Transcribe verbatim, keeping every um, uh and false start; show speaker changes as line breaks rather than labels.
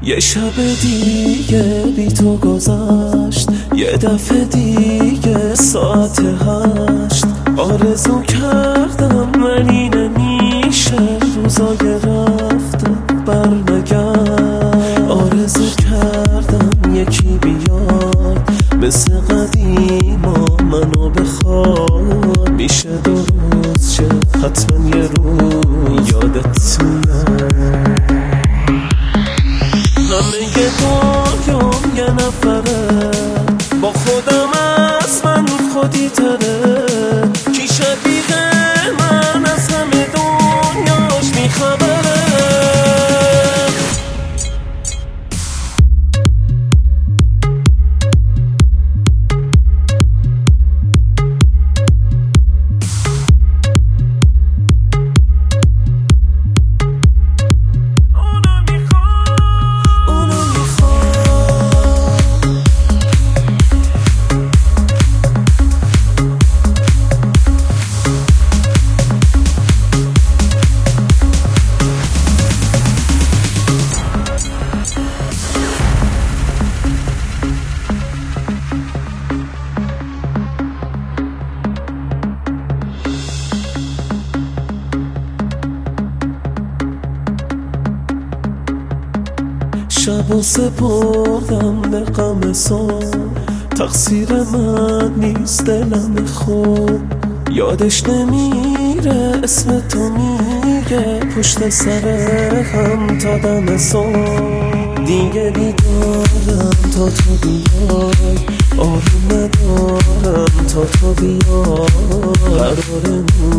یه شب دیگه بی تو گذشت، یه دفعه دیگه ساعت هشت. آرزو کردم ولی نمیشه، روزای رفته بر نگرد. آرزو کردم یکی بیاد مثل قدیما منو بخواد. میشه دو روز چه حتما یه روز یادت میاد. همه دنیام یه نفره، با خودم از من خودی تره. کی شبیه من از همه دنیاش میخبره. شب و سپردم به غم صبح، تقصیر من نیست دلم خوب. یادش نمیره اسم تو میگه پشت سر هم تا دم صبح. دیگه بیدارم تا تو بیای، آروم ندارم تا تو بیای. قرار